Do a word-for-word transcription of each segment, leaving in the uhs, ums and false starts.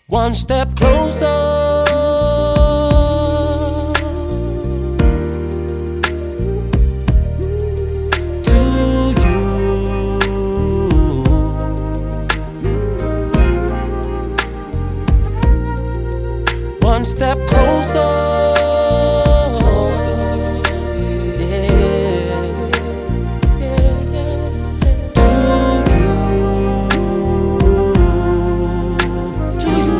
One step closer to you. One step closer, closer, yeah, yeah, to you, to you.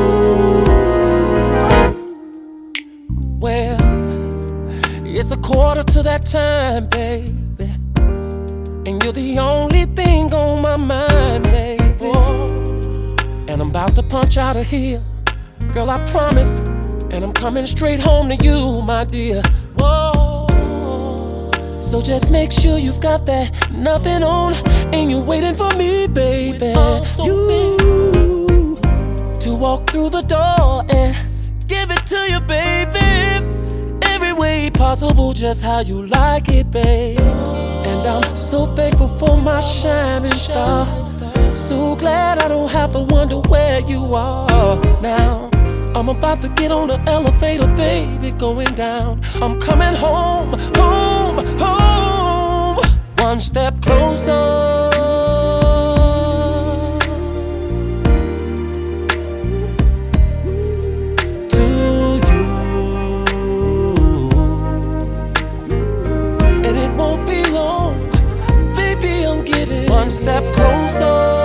Well, it's a quarter to that time, baby, and you're the only thing on my mind, baby. And I'm about to punch out of here, girl, I promise. And I'm coming straight home to you, my dear. Whoa. So just make sure you've got that nothing on, and you're waiting for me, baby. So you to walk through the door and give it to you, baby. Every way possible, just how you like it, babe. And I'm so thankful for my shining star. So glad I don't have to wonder where you are now. I'm about to get on the elevator, baby, going down. I'm coming home, home, home. One step closer to you. And it won't be long, baby, I'm getting one step closer.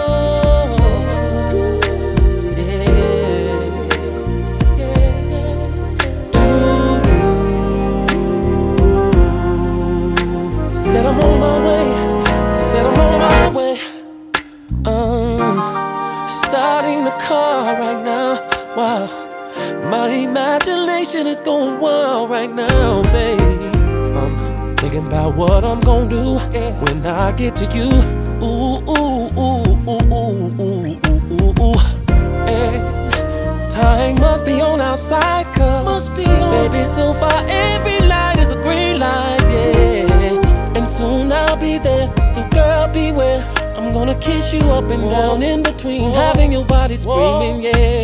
Said I'm on my way, said I'm on my way. Um, starting the car right now. Wow, my imagination is going wild right now, babe. I'm thinking about what I'm gonna do when I get to you. Ooh, ooh, ooh, ooh, ooh, ooh, ooh, ooh. And time must be on our side, cause must be on. Baby, so far every light is a green light, yeah. And soon I'll be there, so girl beware. I'm gonna kiss you up and down in between, having your body screaming, yeah.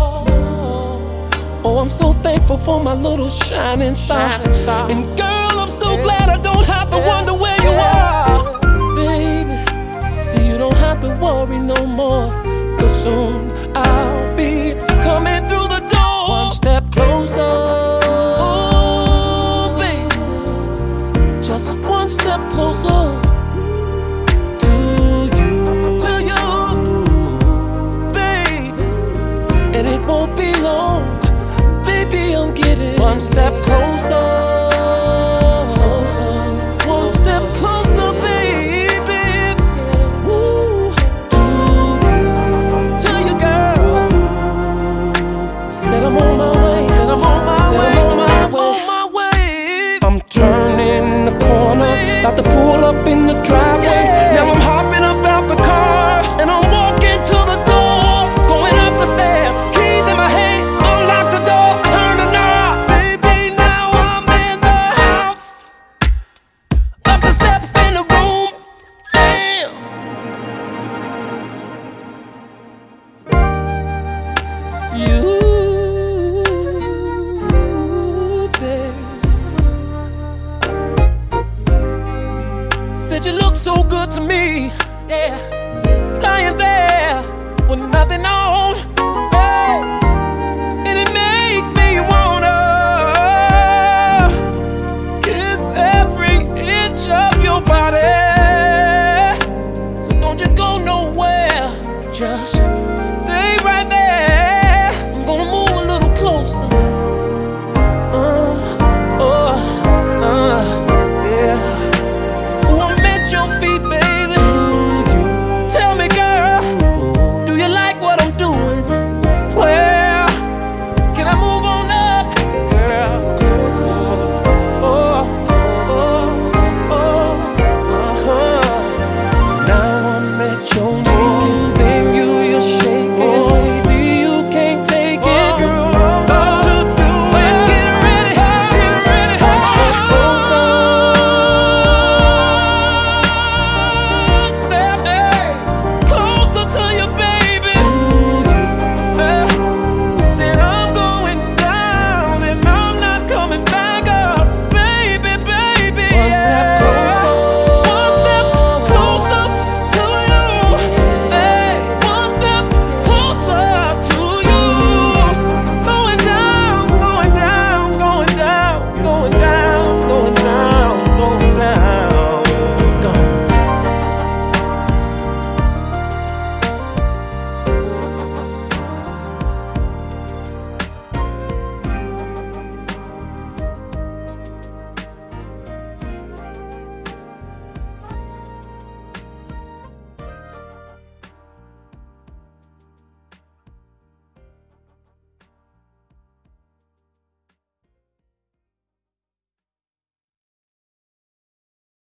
Oh, I'm so thankful for my little shining star. And girl, I'm so glad I don't have to wonder where you are, baby. See, you don't have to worry no more, cause soon I'll be coming through the door. One step closer. Just one step closer to you, to you, baby. And it won't be long, baby, I'm getting one step closer, closer. One step closer, baby. Woo. To you, to you, girl. Said I'm on my way, said I'm on my said way, I'm on my way. On my way. I'm turning the corner, about to pull up in the driveway. Yeah. Now I'm hopping up out the car, and I'm walking to the door, going up the steps, keys in my hand, unlock the door, turn the knob, baby, now I'm in the house. Up the steps in the room, damn. You, babe. Said you look so good to me, yeah.